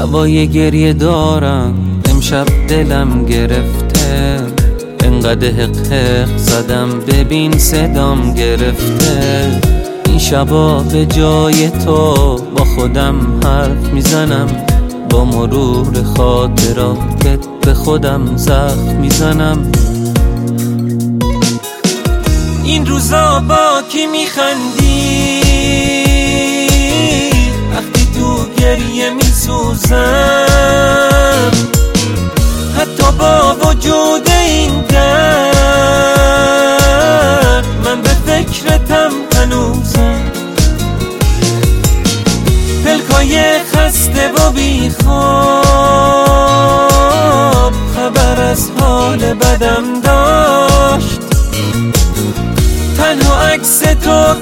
هوای گریه دارم، امشب دلم گرفته، انقدر حق زدم ببین صدام گرفته. این شبا به جای تو با خودم حرف میزنم، با مرور خاطراتت به خودم زخم میزنم. این روزا با کی میخندی وقتی تو گریه میسوزم؟ حتی با وجود این درد من به فکرتم هنوزم. پلکای خسته و بیخواب خبر از حال بدم داشت، تنها عکس تو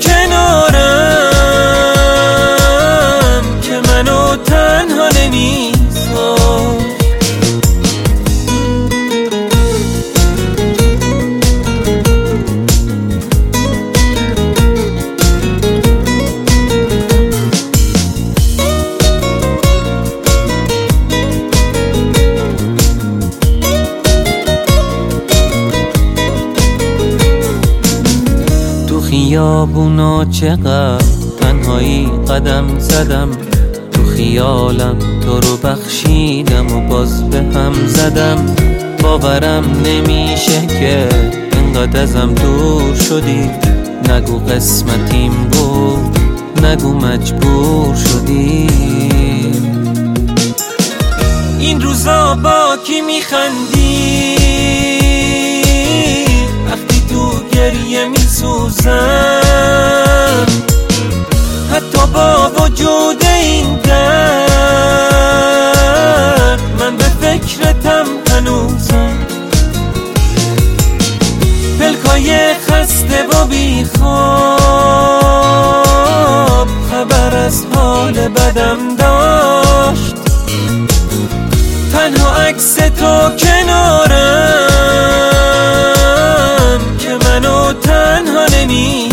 کنارم که منو تنها نمیذاشت. خیابونا چقدر تنهایی قدم زدم، تو خیالم تو رو بخشیدم و باز به هم زدم. باورم نمیشه که انقدر ازم دور شدی، نگو قسمتیم بود، نگو مجبور شدی. این روزا با کی میخندی وقتی تو گریه میسوزم؟ حتی با وجود این درد من به فکرتم هنوزم. پلکای خسته و بیخواب خبر از حال بدم داشت، تنها عکس تو کنارم که منو تنها نمیذاشت.